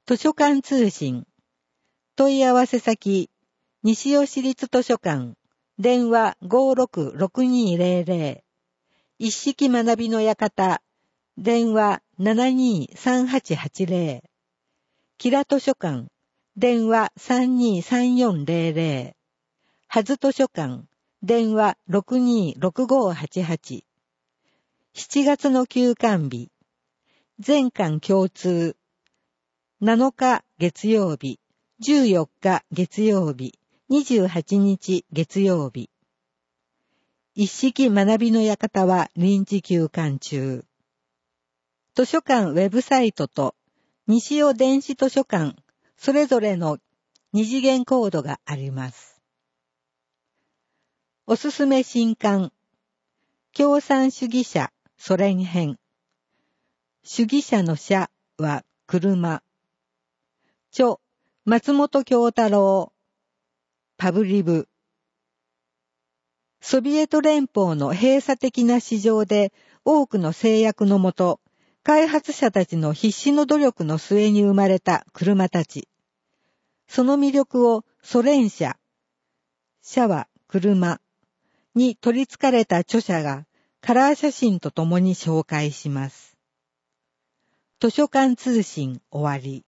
図書館通信。問い合わせ先、西尾市立図書館、電話566200。一式学びの館、電話723880。キラ図書館、電話323400。はず図書館、電話626588。7月の休館日、全館共通。7日月曜日、14日月曜日、28日月曜日。一式学びの館は臨時休館中。図書館ウェブサイトと西尾電子図書館、それぞれの二次元コードがあります。おすすめ新刊、共産主義者ソ連編。主義者の者は車。著、松本京太郎。パブリブ。ソビエト連邦の閉鎖的な市場で多くの制約のもと、開発者たちの必死の努力の末に生まれた車たち。その魅力をソ連車、車は車に取り憑かれた著者がカラー写真とともに紹介します。図書館通信終わり。